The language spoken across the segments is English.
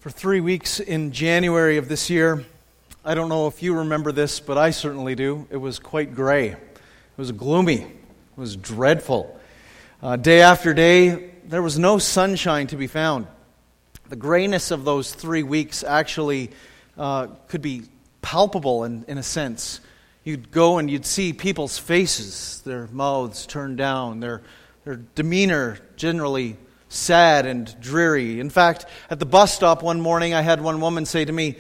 For 3 weeks in January of this year, I don't know if you remember this, but I certainly do. It was quite gray. It was gloomy. It was dreadful. Day after day, there was no sunshine to be found. The grayness of those 3 weeks actually could be palpable in a sense. You'd go and you'd see people's faces, their mouths turned down, their demeanor generally sad and dreary. In fact, at the bus stop one morning, I had one woman say to me,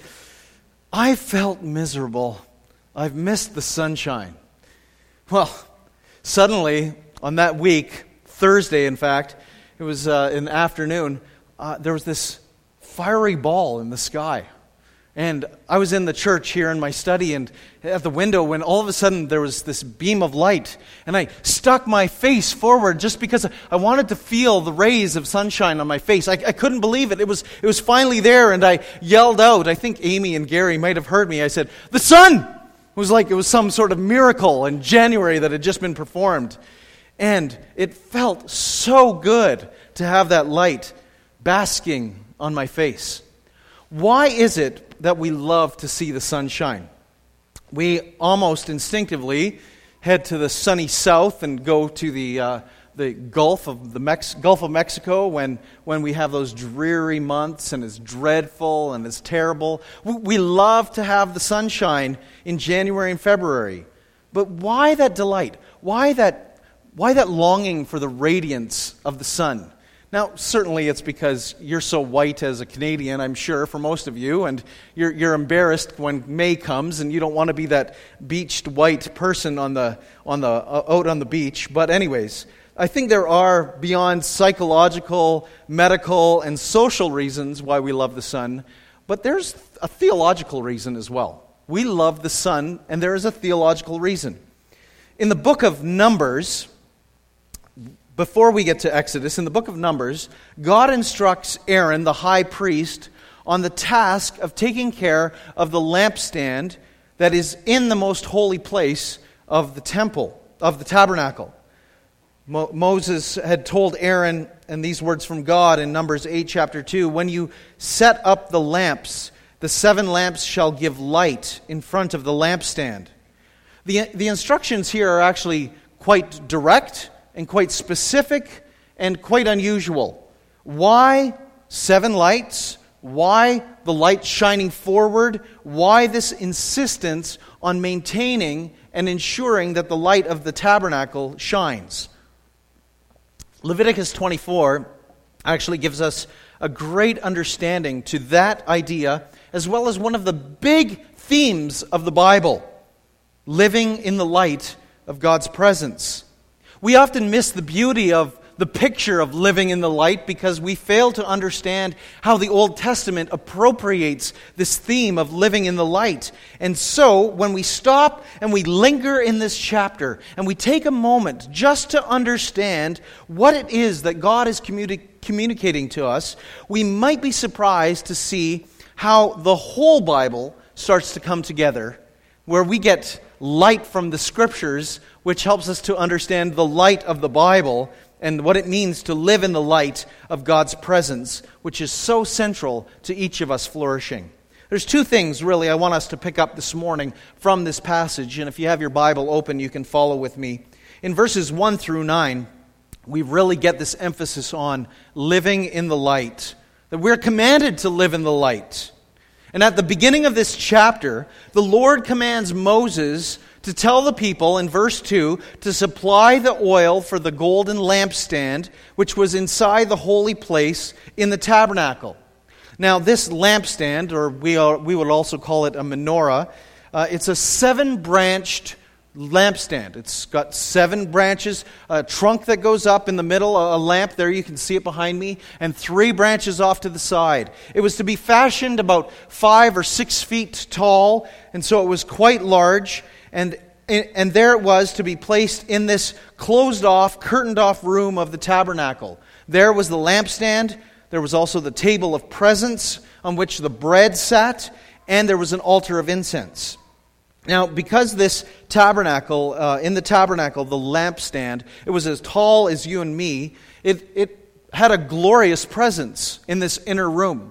"I felt miserable. I've missed the sunshine." Well, suddenly, on that week, Thursday in fact, it was in the afternoon, there was this fiery ball in the sky. And I was in the church here in my study and at the window when all of a sudden there was this beam of light. And I stuck my face forward just because I wanted to feel the rays of sunshine on my face. I couldn't believe it. It was finally there, and I yelled out. I think Amy and Gary might have heard me. I said, "The sun!" It was like it was some sort of miracle in January that had just been performed. And it felt so good to have that light basking on my face. Why is it that we love to see the sunshine? We almost instinctively head to the sunny south and go to the Gulf of Mexico when we have those dreary months and it's dreadful and it's terrible. We love to have the sunshine in January and February. But why that delight? Why that longing for the radiance of the sun? Now, certainly it's because you're so white as a Canadian, I'm sure, for most of you, and you're embarrassed when May comes, and you don't want to be that beached white person out on the beach. But anyways, I think there are, beyond psychological, medical, and social reasons why we love the sun, but there's a theological reason as well. We love the sun, and there is a theological reason. In the book of Numbers, before we get to Exodus, in the book of Numbers, God instructs Aaron, the high priest, on the task of taking care of the lampstand that is in the most holy place of the temple, of the tabernacle. Moses had told Aaron, and these words from God in Numbers 8, chapter 2, "When you set up the lamps, the 7 lamps shall give light in front of the lampstand." The instructions here are actually quite direct and quite specific and quite unusual. Why 7 lights? Why the light shining forward? Why this insistence on maintaining and ensuring that the light of the tabernacle shines? Leviticus 24 actually gives us a great understanding to that idea, as well as one of the big themes of the Bible, living in the light of God's presence. We often miss the beauty of the picture of living in the light because we fail to understand how the Old Testament appropriates this theme of living in the light. And so, when we stop and we linger in this chapter and we take a moment just to understand what it is that God is communicating to us, we might be surprised to see how the whole Bible starts to come together, where we get light from the Scriptures, which helps us to understand the light of the Bible and what it means to live in the light of God's presence, which is so central to each of us flourishing. There's 2 things, really, I want us to pick up this morning from this passage, and if you have your Bible open, you can follow with me. In verses 1 through 9, we really get this emphasis on living in the light, that we're commanded to live in the light. And at the beginning of this chapter, the Lord commands Moses to tell the people in verse 2 to supply the oil for the golden lampstand, which was inside the holy place in the tabernacle. Now, this lampstand, or we would also call it a menorah, it's a 7-branched lampstand. It's got 7 branches, a trunk that goes up in the middle, a lamp there, you can see it behind me, and 3 branches off to the side. It was to be fashioned about 5 or 6 feet tall, and so it was quite large, and there it was to be placed in this closed-off, curtained-off room of the tabernacle. There was the lampstand, there was also the table of presence on which the bread sat, and there was an altar of incense. Now, because this tabernacle, in the tabernacle, the lampstand, it was as tall as you and me, it had a glorious presence in this inner room.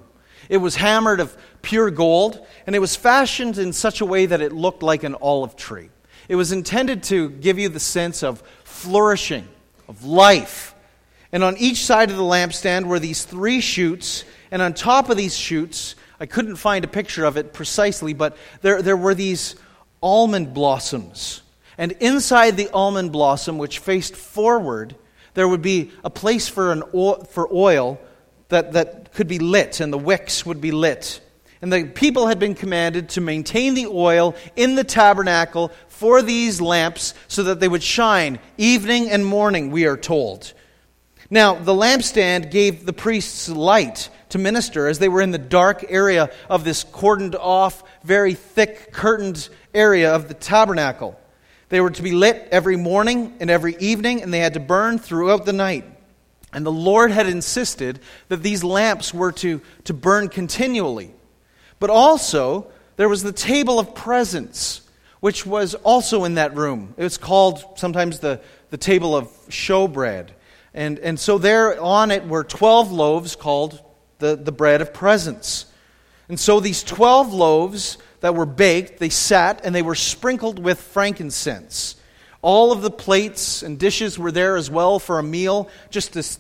It was hammered of pure gold, and it was fashioned in such a way that it looked like an olive tree. It was intended to give you the sense of flourishing, of life. And on each side of the lampstand were these 3 shoots, and on top of these shoots, I couldn't find a picture of it precisely, but there were these almond blossoms. And inside the almond blossom, which faced forward, there would be a place for oil that could be lit, and the wicks would be lit. And the people had been commanded to maintain the oil in the tabernacle for these lamps so that they would shine evening and morning, we are told. Now, the lampstand gave the priests light to minister as they were in the dark area of this cordoned off, very thick curtained area of the tabernacle. They were to be lit every morning and every evening, and they had to burn throughout the night. And the Lord had insisted that these lamps were to burn continually. But also, there was the table of presence, which was also in that room. It was called sometimes the table of showbread. And so there on it were 12 loaves called the bread of presence. And so these 12 loaves that were baked, they sat and they were sprinkled with frankincense. All of the plates and dishes were there as well for a meal, just this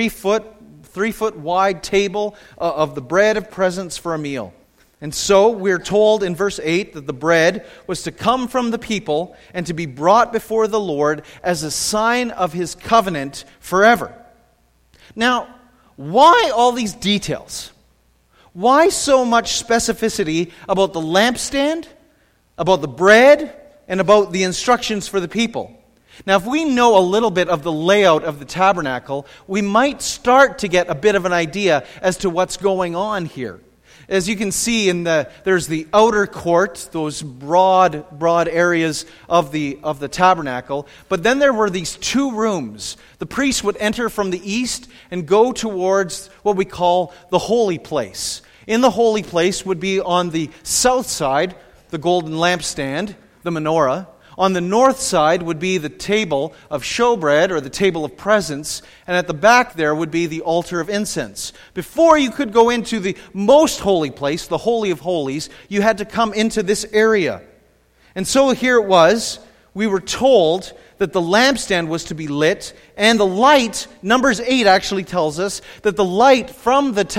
3-foot wide table of the bread of presence for a meal. And so we're told in verse 8 that the bread was to come from the people and to be brought before the Lord as a sign of His covenant forever. Now, why all these details? Why so much specificity about the lampstand, about the bread, and about the instructions for the people? Now, if we know a little bit of the layout of the tabernacle, we might start to get a bit of an idea as to what's going on here. As you can see, there's the outer court, those broad areas of the tabernacle. But then there were these 2 rooms. The priest would enter from the east and go towards what we call the holy place. In the holy place would be on the south side, the golden lampstand, the menorah. On the north side would be the table of showbread, or the table of presence, and at the back there would be the altar of incense. Before you could go into the most holy place, the Holy of Holies, you had to come into this area. And so here it was, we were told that the lampstand was to be lit, and the light, Numbers 8 actually tells us that the light from the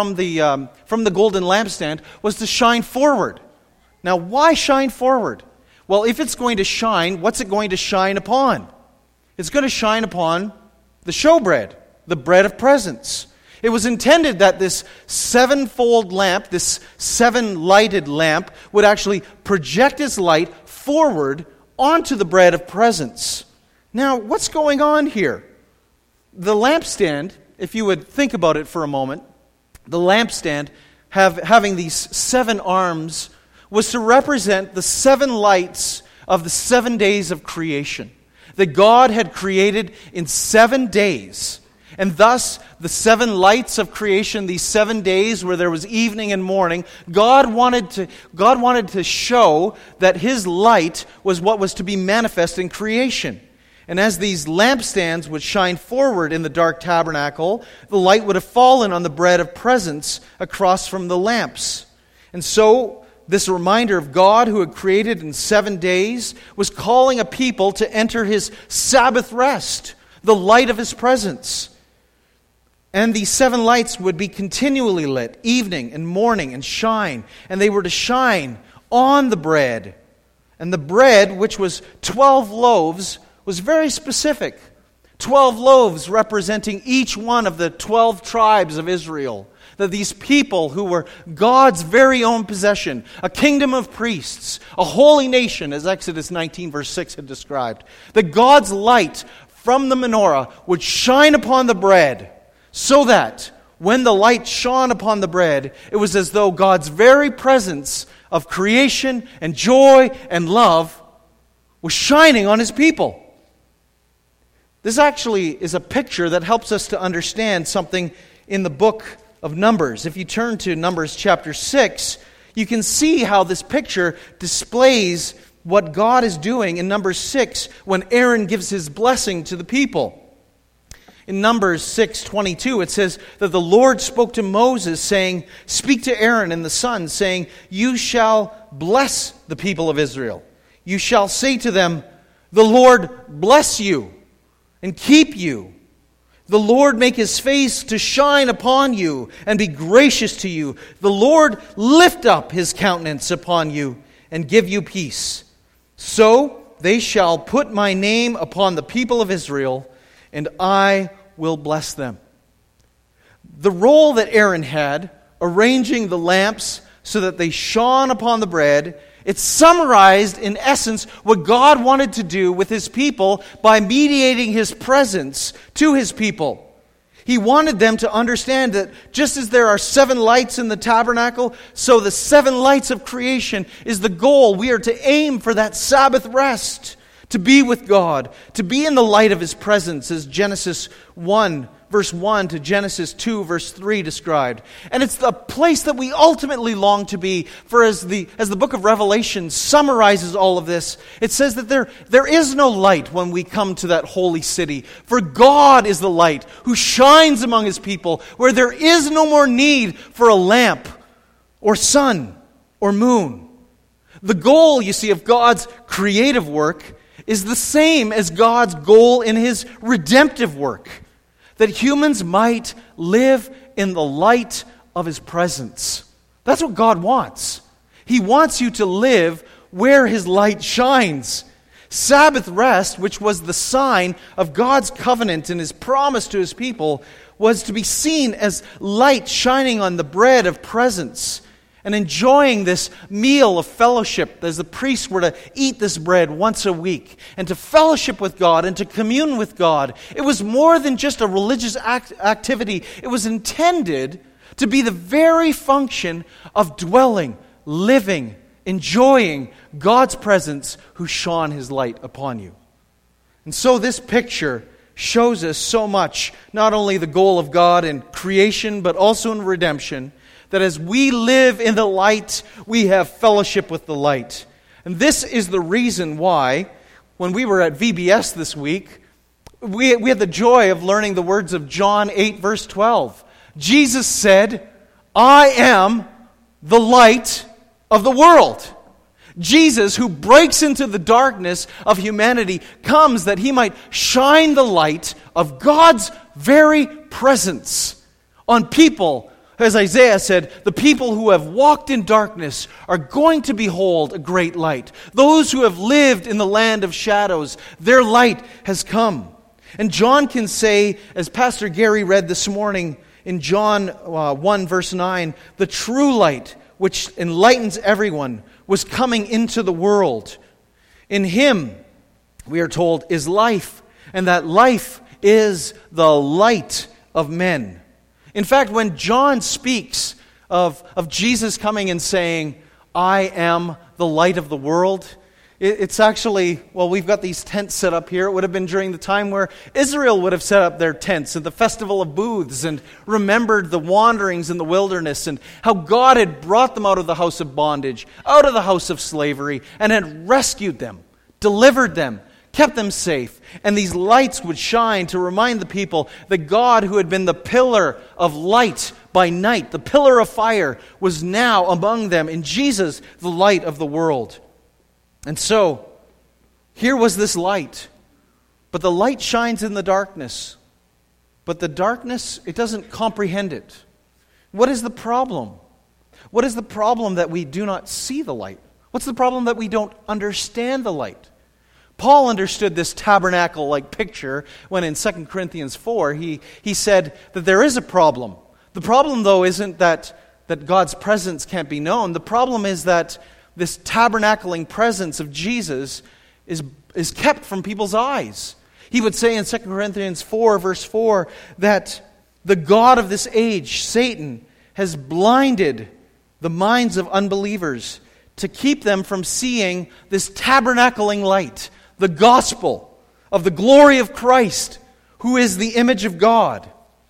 golden lampstand was to shine forward. Now, why shine forward? Well, if it's going to shine, what's it going to shine upon? It's going to shine upon the showbread, the bread of presence. It was intended that this 7-fold lamp, this 7-lighted lamp, would actually project its light forward onto the bread of presence. Now, what's going on here? The lampstand, if you would think about it for a moment, the lampstand having these 7 arms was to represent the 7 lights of the 7 days of creation that God had created in 7 days. And thus, the 7 lights of creation, these 7 days where there was evening and morning, God wanted to show that His light was what was to be manifest in creation. And as these lampstands would shine forward in the dark tabernacle, the light would have fallen on the bread of presence across from the lamps. And so, this reminder of God who had created in 7 days was calling a people to enter His Sabbath rest, the light of His presence. And these 7 lights would be continually lit, evening and morning, and shine. And they were to shine on the bread. And the bread, which was 12 loaves, was very specific. 12 loaves representing each one of the 12 tribes of Israel. That these people who were God's very own possession, a kingdom of priests, a holy nation, as Exodus 19 verse 6 had described, that God's light from the menorah would shine upon the bread, so that when the light shone upon the bread, it was as though God's very presence of creation and joy and love was shining on His people. This actually is a picture that helps us to understand something in the book of Numbers. If you turn to Numbers chapter 6, you can see how this picture displays what God is doing in Numbers 6 when Aaron gives his blessing to the people. In Numbers 6:22, it says that the Lord spoke to Moses, saying, "Speak to Aaron and the sons, saying, you shall bless the people of Israel. You shall say to them, the Lord bless you and keep you. The Lord make his face to shine upon you and be gracious to you. The Lord lift up his countenance upon you and give you peace. So they shall put my name upon the people of Israel, and I will bless them." The role that Aaron had, arranging the lamps so that they shone upon the bread, it summarized in essence what God wanted to do with his people by mediating his presence to his people. He wanted them to understand that just as there are 7 lights in the tabernacle, so the 7 lights of creation is the goal. We are to aim for that Sabbath rest, to be with God, to be in the light of his presence, as Genesis 1, verse 1 to Genesis 2, verse 3 described. And it's the place that we ultimately long to be. For as the book of Revelation summarizes all of this, it says that there is no light when we come to that holy city. For God is the light who shines among his people, where there is no more need for a lamp or sun or moon. The goal, you see, of God's creative work is the same as God's goal in his redemptive work, that humans might live in the light of his presence. That's what God wants. He wants you to live where his light shines. Sabbath rest, which was the sign of God's covenant and his promise to his people, was to be seen as light shining on the bread of presence, and enjoying this meal of fellowship as the priests were to eat this bread once a week and to fellowship with God and to commune with God. It was more than just a religious activity. It was intended to be the very function of dwelling, living, enjoying God's presence who shone his light upon you. And so this picture shows us so much, not only the goal of God in creation, but also in redemption, that as we live in the light, we have fellowship with the light. And this is the reason why, when we were at VBS this week, we had the joy of learning the words of John 8, verse 12. Jesus said, "I am the light of the world." Jesus, who breaks into the darkness of humanity, comes that he might shine the light of God's very presence on people. As Isaiah said, the people who have walked in darkness are going to behold a great light. Those who have lived in the land of shadows, their light has come. And John can say, as Pastor Gary read this morning in John 1 verse 9, the true light which enlightens everyone was coming into the world. In him, we are told, is life, and that life is the light of men. In fact, when John speaks of Jesus coming and saying, "I am the light of the world," it's actually, well, we've got these tents set up here. It would have been during the time where Israel would have set up their tents at the Festival of Booths and remembered the wanderings in the wilderness and how God had brought them out of the house of bondage, out of the house of slavery, and had rescued them, delivered them, kept them safe. And these lights would shine to remind the people that God, who had been the pillar of light by night, the pillar of fire, was now among them in Jesus, the light of the world. And so, here was this light. But the light shines in the darkness. But the darkness, it doesn't comprehend it. What is the problem? What is the problem that we do not see the light? What's the problem that we don't understand the light? Paul understood this tabernacle-like picture when in 2 Corinthians 4 he said that there is a problem. The problem, though, isn't that God's presence can't be known. The problem is that this tabernacling presence of Jesus is kept from people's eyes. He would say in 2 Corinthians 4, verse 4, that the God of this age, Satan, has blinded the minds of unbelievers to keep them from seeing this tabernacling light, the gospel of the glory of Christ, who is the image of God.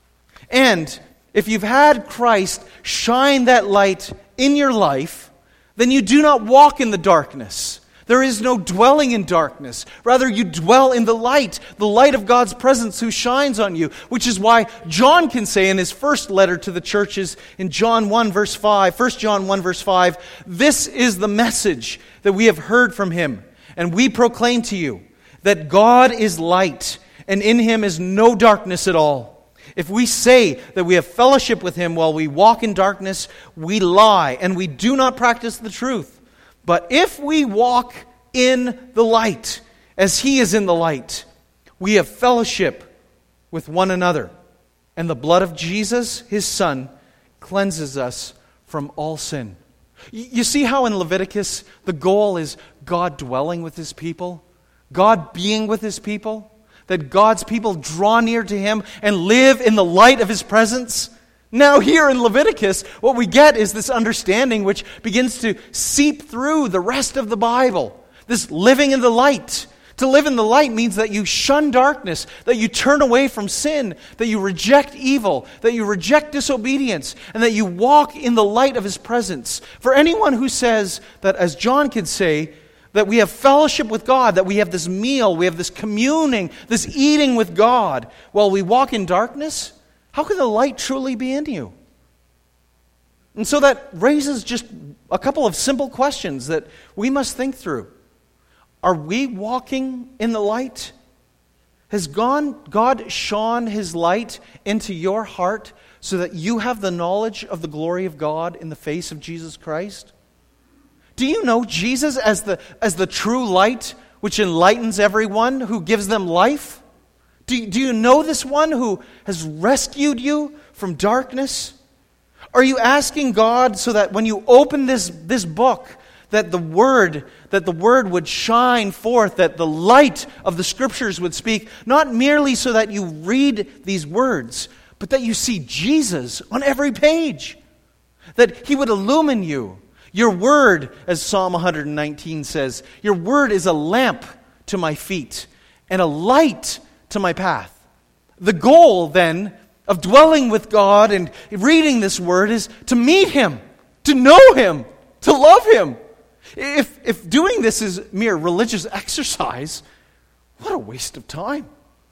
And if you've had Christ shine that light in your life, then you do not walk in the darkness. There is no dwelling in darkness. Rather, you dwell in the light of God's presence who shines on you, which is why John can say in his first letter to the churches in John 1 verse 5, 1 John 1 verse 5, "This is the message that we have heard from him, and we proclaim to you, that God is light, and in him is no darkness at all. If we say that we have fellowship with him while we walk in darkness, we lie, and we do not practice the truth. But if we walk in the light, as he is in the light, we have fellowship with one another. And the blood of Jesus, his Son, cleanses us from all sin." You see how in Leviticus the goal is God dwelling with his people? God being with his people? That God's people draw near to him and live in the light of his presence? Now here in Leviticus, what we get is this understanding which begins to seep through the rest of the Bible. This living in the light. To live in the light means that you shun darkness, that you turn away from sin, that you reject evil, that you reject disobedience, and that you walk in the light of his presence. For anyone who says that, as John could say, that we have fellowship with God, that we have this meal, we have this communing, this eating with God, while we walk in darkness, how can the light truly be in you? And so that raises just a couple of simple questions that we must think through. Are we walking in the light? Has God shone his light into your heart so that you have the knowledge of the glory of God in the face of Jesus Christ? Do you know Jesus as the true light which enlightens everyone, who gives them life? Do you know this one who has rescued you from darkness? Are you asking God so that when you open this book, that the word would shine forth, that the light of the Scriptures would speak, not merely so that you read these words, but that you see Jesus on every page, that he would illumine you. Your word, as Psalm 119 says, your word is a lamp to my feet and a light to my path. The goal, then, of dwelling with God and reading this word is to meet him, to know him, to love him. If doing this is mere religious exercise, what a waste of time.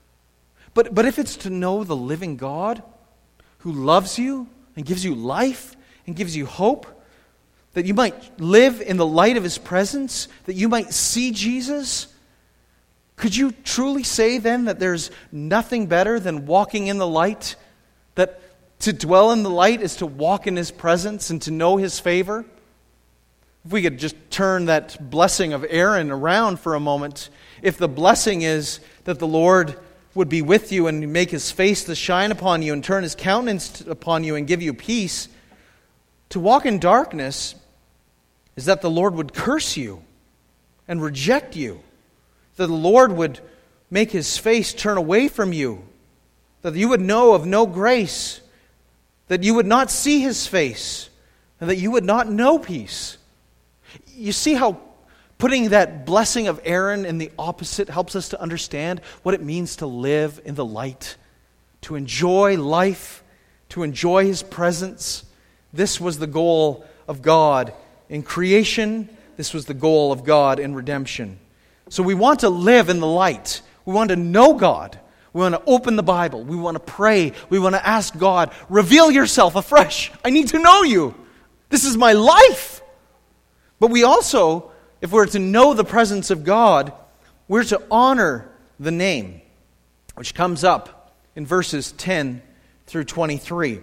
But if it's to know the living God who loves you and gives you life and gives you hope, that you might live in the light of his presence, that you might see Jesus, could you truly say then that there's nothing better than walking in the light? That to dwell in the light is to walk in his presence and to know his favor? If we could just turn that blessing of Aaron around for a moment. If the blessing is that the Lord would be with you and make his face to shine upon you and turn his countenance upon you and give you peace, to walk in darkness is that the Lord would curse you and reject you. That the Lord would make his face turn away from you. That you would know of no grace. That you would not see his face. And that you would not know peace. You see how putting that blessing of Aaron in the opposite helps us to understand what it means to live in the light. To enjoy life. To enjoy his presence. This was the goal of God in creation. This was the goal of God in redemption. So we want to live in the light. We want to know God. We want to open the Bible. We want to pray. We want to ask God, reveal yourself afresh. I need to know you. This is my life. But we also, if we're to know the presence of God, we're to honor the name, which comes up in verses 10 through 23.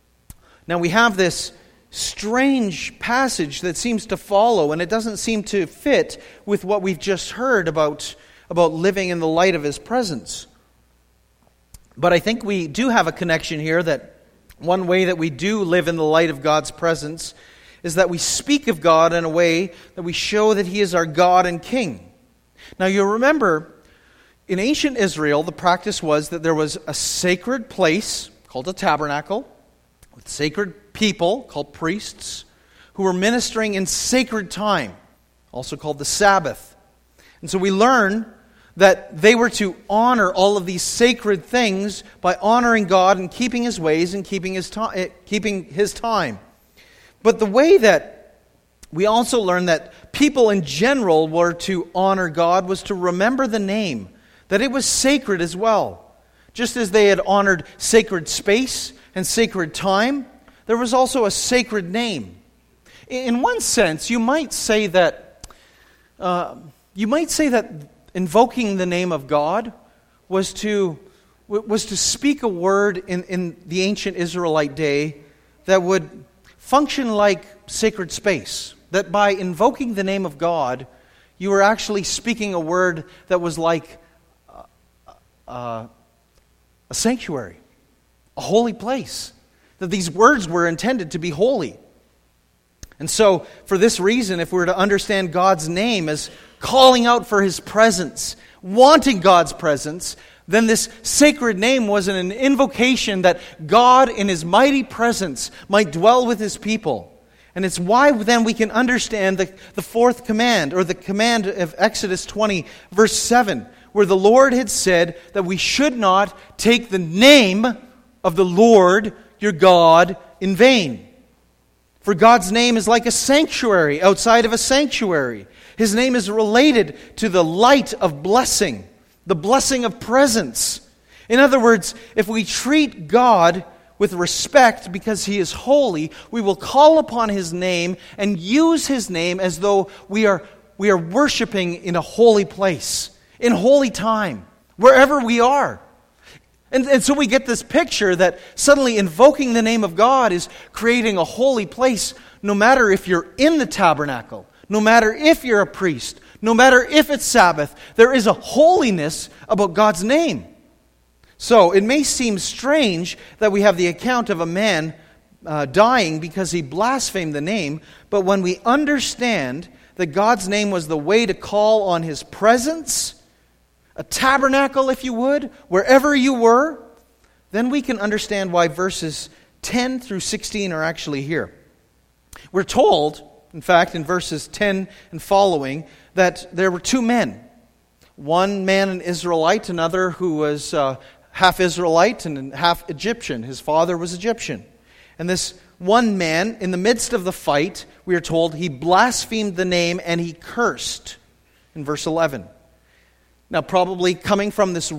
Now we have this strange passage that seems to follow, and it doesn't seem to fit with what we've just heard about living in the light of his presence. But I think we do have a connection here, that one way that we do live in the light of God's presence is that we speak of God in a way that we show that he is our God and King. Now you'll remember, in ancient Israel, the practice was that there was a sacred place called a tabernacle, with sacred people called priests, who were ministering in sacred time, also called the Sabbath. And so we learn that they were to honor all of these sacred things by honoring God and keeping his ways and keeping his time. But the way that we also learn that people in general were to honor God was to remember the name, that it was sacred as well. Just as they had honored sacred space and sacred time, there was also a sacred name. In one sense, you might say that invoking the name of God was to speak a word in the ancient Israelite day that would function like sacred space. That by invoking the name of God, you were actually speaking a word that was like a sanctuary, a holy place. That these words were intended to be holy. And so, for this reason, if we were to understand God's name as calling out for His presence, wanting God's presence, then this sacred name was an invocation that God in His mighty presence might dwell with His people. And it's why then we can understand the fourth command, or the command of Exodus 20, verse 7, where the Lord had said that we should not take the name of the Lord your God in vain. For God's name is like a sanctuary outside of a sanctuary. His name is related to the light of blessing, the blessing of presence. In other words, if we treat God with respect because He is holy, we will call upon His name and use His name as though we are worshiping in a holy place, in holy time, wherever we are. And so we get this picture that suddenly invoking the name of God is creating a holy place, no matter if you're in the tabernacle, no matter if you're a priest, no matter if it's Sabbath, there is a holiness about God's name. So it may seem strange that we have the account of a man dying because he blasphemed the name, but when we understand that God's name was the way to call on His presence, a tabernacle, if you would, wherever you were, then we can understand why verses 10 through 16 are actually here. We're told, in fact, in verses 10 and following, that there were two men. One man, an Israelite, another who was half Israelite and half Egyptian. His father was Egyptian. And this one man, in the midst of the fight, we are told, he blasphemed the name and he cursed, in verse 11. Now, probably coming from this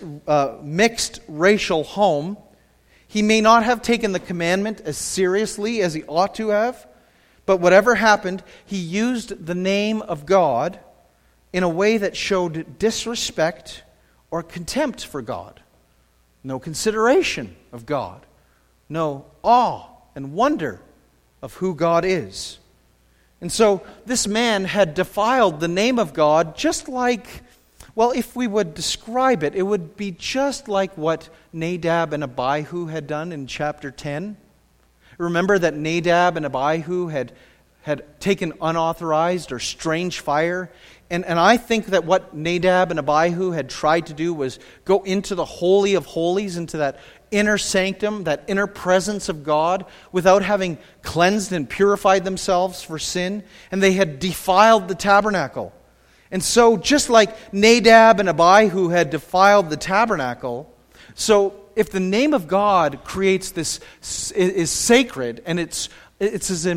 mixed racial home, he may not have taken the commandment as seriously as he ought to have, but whatever happened, he used the name of God in a way that showed disrespect or contempt for God. No consideration of God. No awe and wonder of who God is. And so this man had defiled the name of God just like, well, if we would describe it, it would be just like what Nadab and Abihu had done in chapter 10. Remember that Nadab and Abihu had taken unauthorized or strange fire. And I think that what Nadab and Abihu had tried to do was go into the Holy of Holies, into that inner sanctum, that inner presence of God, without having cleansed and purified themselves for sin. And they had defiled the tabernacle. And so just like Nadab and Abihu had defiled the tabernacle, so if the name of God creates this, is sacred, and it's as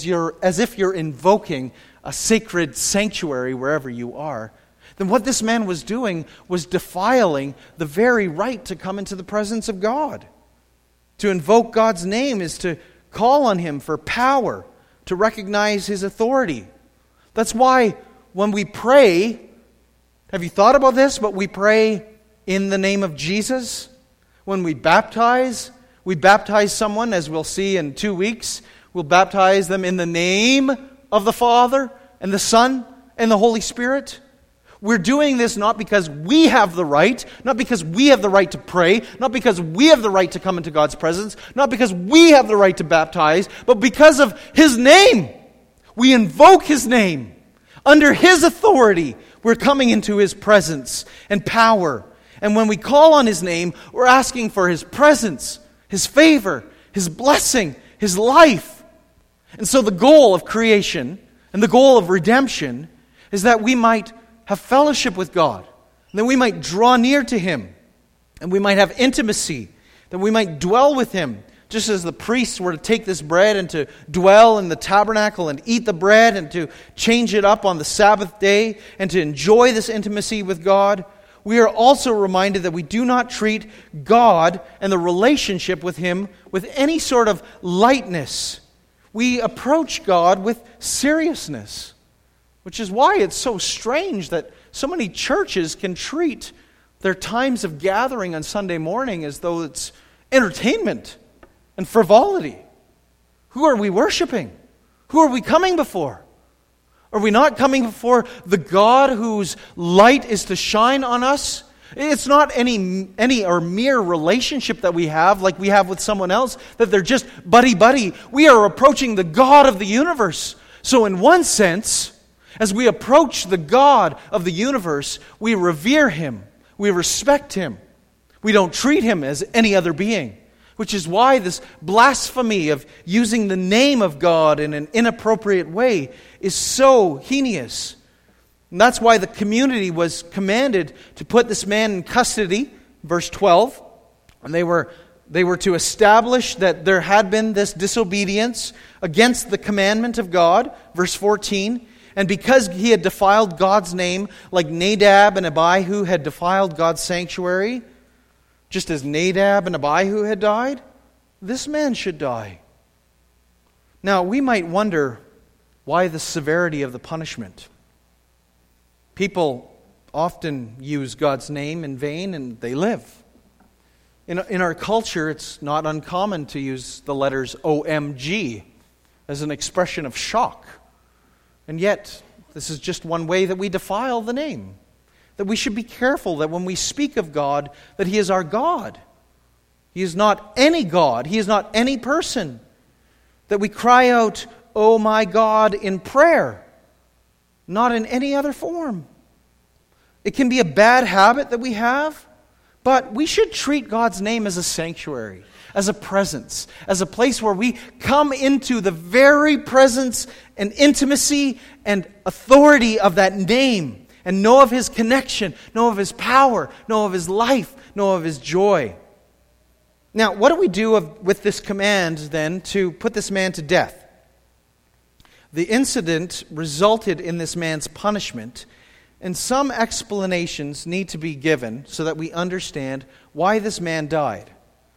if you're invoking a sacred sanctuary wherever you are, then what this man was doing was defiling the very right to come into the presence of God. To invoke God's name is to call on Him for power, to recognize His authority. That's why when we pray, have you thought about this? But we pray in the name of Jesus. When we baptize someone, as we'll see in 2 weeks. We'll baptize them in the name of the Father and the Son and the Holy Spirit. We're doing this not because we have the right, not because we have the right to pray, not because we have the right to come into God's presence, not because we have the right to baptize, but because of His name. We invoke His name. Under His authority, we're coming into His presence and power. And when we call on His name, we're asking for His presence, His favor, His blessing, His life. And so the goal of creation and the goal of redemption is that we might have fellowship with God, and that we might draw near to Him, and we might have intimacy, that we might dwell with Him Just as the priests were to take this bread and to dwell in the tabernacle and eat the bread and to change it up on the Sabbath day and to enjoy this intimacy with God, we are also reminded that we do not treat God and the relationship with Him with any sort of lightness. We approach God with seriousness, which is why it's so strange that so many churches can treat their times of gathering on Sunday morning as though it's entertainment and frivolity. Who are we worshiping? Who are we coming before? Are we not coming before the God whose light is to shine on us? It's not any or mere relationship that we have like we have with someone else, that they're just buddy-buddy. We are approaching the God of the universe. So in one sense, as we approach the God of the universe, we revere Him. We respect Him. We don't treat Him as any other being, which is why this blasphemy of using the name of God in an inappropriate way is so heinous. And that's why the community was commanded to put this man in custody, verse 12. And they were to establish that there had been this disobedience against the commandment of God, verse 14. And because he had defiled God's name, like Nadab and Abihu had defiled God's sanctuary, just as Nadab and Abihu had died, this man should die. Now, we might wonder why the severity of the punishment. People often use God's name in vain and they live. In our culture, it's not uncommon to use the letters OMG as an expression of shock. And yet, this is just one way that we defile the name. That we should be careful that when we speak of God, that He is our God. He is not any God. He is not any person. That we cry out, "Oh my God," in prayer, not in any other form. It can be a bad habit that we have, but we should treat God's name as a sanctuary, as a presence, as a place where we come into the very presence and intimacy and authority of that name and know of His connection, know of His power, know of His life, know of His joy. Now, what do we do with this command then to put this man to death? The incident resulted in this man's punishment, and some explanations need to be given so that we understand why this man died.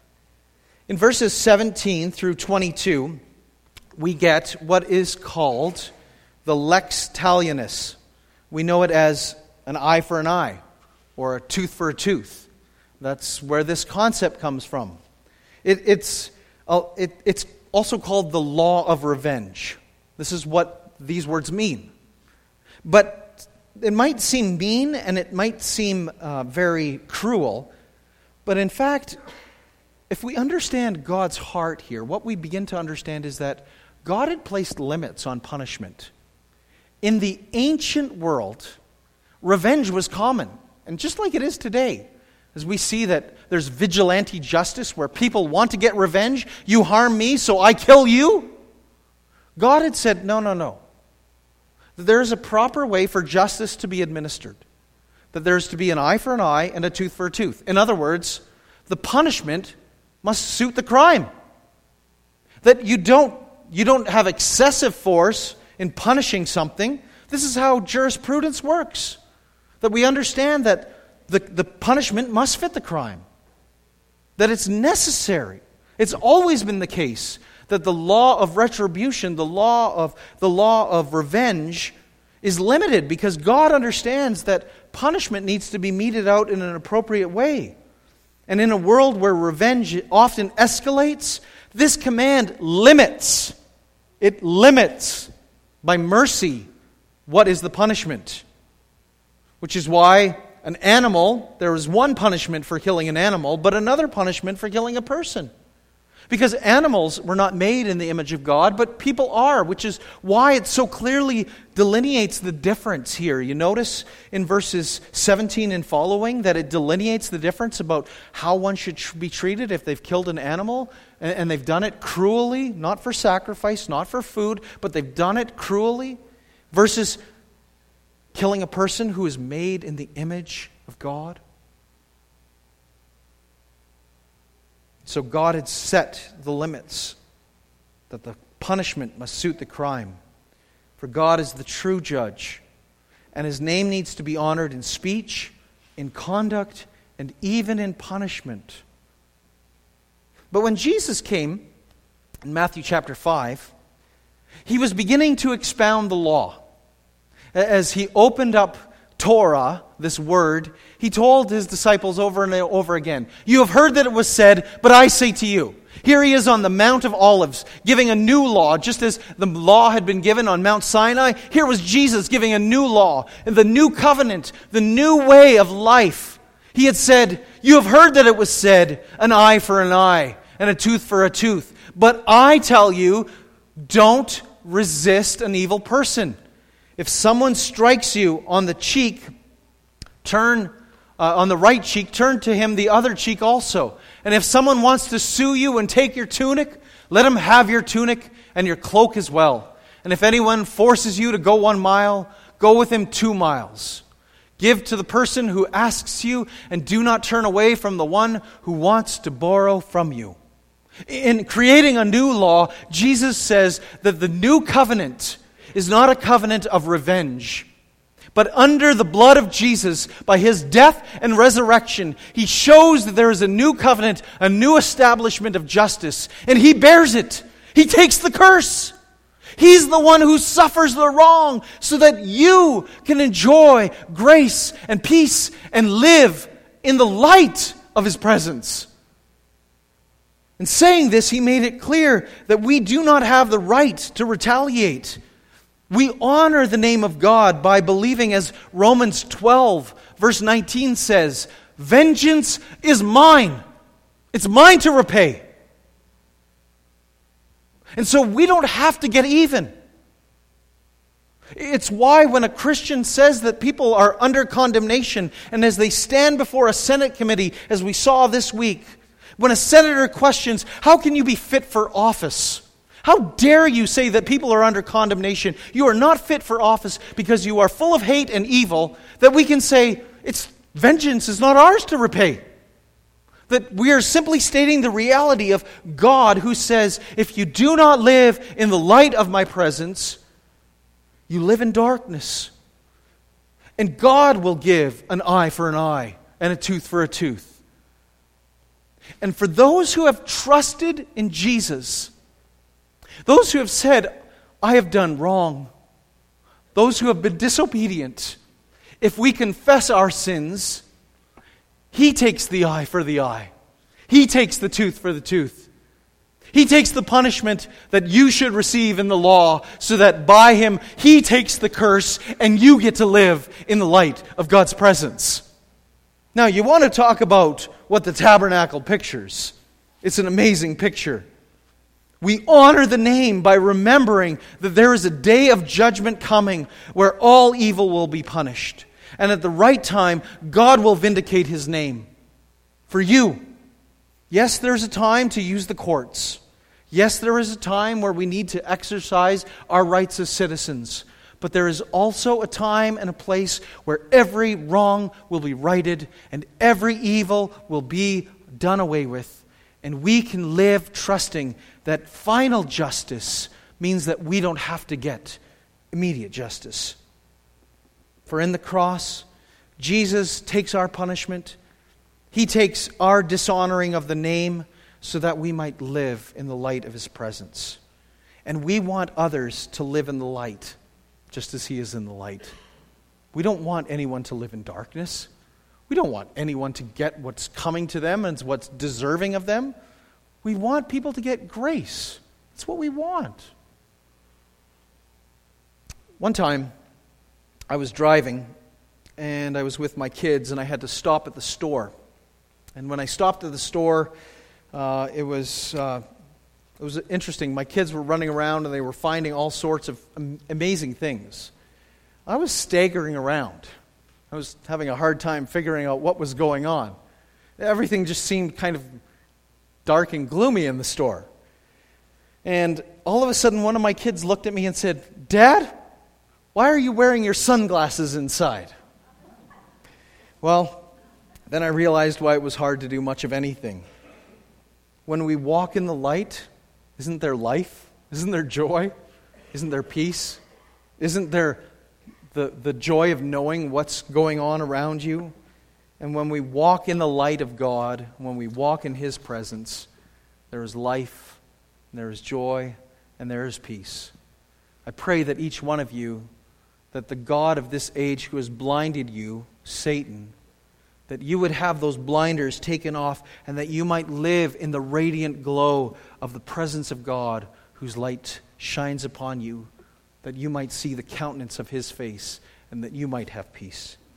In verses 17 through 22, we get what is called the lex talionis. We know it as an eye for an eye, or a tooth for a tooth. That's where this concept comes from. It's also called the law of revenge. This is what these words mean. But it might seem mean and it might seem very cruel. But in fact, if we understand God's heart here, what we begin to understand is that God had placed limits on punishment. In the ancient world, revenge was common. And just like it is today, as we see that there's vigilante justice where people want to get revenge, you harm me, so I kill you. God had said, no. There's a proper way for justice to be administered. That there's to be an eye for an eye and a tooth for a tooth. In other words, the punishment must suit the crime. That you don't have excessive force in punishing something. This is how jurisprudence works. That we understand that the punishment must fit the crime. That it's necessary. It's always been the case that the law of retribution, the law of revenge is limited because God understands that punishment needs to be meted out in an appropriate way. And in a world where revenge often escalates, this command limits. It limits by mercy what is the punishment. Which is why an animal, there is one punishment for killing an animal, but another punishment for killing a person. Because animals were not made in the image of God, but people are, which is why it so clearly delineates the difference here. You notice in verses 17 and following that it delineates the difference about how one should be treated if they've killed an animal, and they've done it cruelly, not for sacrifice, not for food, but they've done it cruelly, versus killing a person who is made in the image of God. So God had set the limits that the punishment must suit the crime. For God is the true judge, and His name needs to be honored in speech, in conduct, and even in punishment. But when Jesus came, in Matthew chapter 5, He was beginning to expound the law. As He opened up Torah, this word, He told His disciples over and over again, "You have heard that it was said, but I say to you." Here He is on the Mount of Olives, giving a new law, just as the law had been given on Mount Sinai. Here was Jesus giving a new law, and the new covenant, the new way of life. He had said, "You have heard that it was said, an eye for an eye, and a tooth for a tooth. But I tell you, don't resist an evil person. If someone strikes you on the cheek, on the right cheek, turn to him the other cheek also. And if someone wants to sue you and take your tunic, let him have your tunic and your cloak as well. And if anyone forces you to go 1 mile, go with him 2 miles. Give to the person who asks you, and do not turn away from the one who wants to borrow from you." In creating a new law, Jesus says that the new covenant is not a covenant of revenge. But under the blood of Jesus, by His death and resurrection, He shows that there is a new covenant, a new establishment of justice. And He bears it. He takes the curse. He's the one who suffers the wrong so that you can enjoy grace and peace and live in the light of His presence. In saying this, He made it clear that we do not have the right to retaliate. We honor the name of God by believing, as Romans 12, verse 19 says, "Vengeance is mine. It's mine to repay." And so we don't have to get even. It's why when a Christian says that people are under condemnation, and as they stand before a Senate committee, as we saw this week, when a senator questions, "How can you be fit for office? How dare you say that people are under condemnation? You are not fit for office because you are full of hate and evil," that we can say, vengeance is not ours to repay. That we are simply stating the reality of God, who says, if you do not live in the light of my presence, you live in darkness. And God will give an eye for an eye and a tooth for a tooth. And for those who have trusted in Jesus, those who have said, "I have done wrong," those who have been disobedient, if we confess our sins, He takes the eye for the eye. He takes the tooth for the tooth. He takes the punishment that you should receive in the law, so that by Him, He takes the curse and you get to live in the light of God's presence. Now, you want to talk about what the tabernacle pictures. It's an amazing picture. We honor the name by remembering that there is a day of judgment coming where all evil will be punished. And at the right time, God will vindicate His name. For you, yes, there's a time to use the courts. Yes, there is a time where we need to exercise our rights as citizens. But there is also a time and a place where every wrong will be righted and every evil will be done away with. And we can live trusting that final justice means that we don't have to get immediate justice. For in the cross, Jesus takes our punishment. He takes our dishonoring of the name so that we might live in the light of His presence. And we want others to live in the light, just as He is in the light. We don't want anyone to live in darkness. We don't want anyone to get what's coming to them and what's deserving of them. We want people to get grace. That's what we want. One time, I was driving, and I was with my kids, and I had to stop at the store. And when I stopped at the store, it was interesting. My kids were running around, and they were finding all sorts of amazing things. I was staggering around. I was having a hard time figuring out what was going on. Everything just seemed kind of dark and gloomy in the store. And all of a sudden, one of my kids looked at me and said, "Dad, why are you wearing your sunglasses inside?" Well, then I realized why it was hard to do much of anything. when we walk in the light, isn't there life? Isn't there joy? Isn't there peace? Isn't there the joy of knowing what's going on around you? And when we walk in the light of God, when we walk in His presence, there is life, there is joy, and there is peace. I pray that each one of you, that the God of this age who has blinded you, Satan, that you would have those blinders taken off and that you might live in the radiant glow of the presence of God whose light shines upon you, that you might see the countenance of His face and that you might have peace.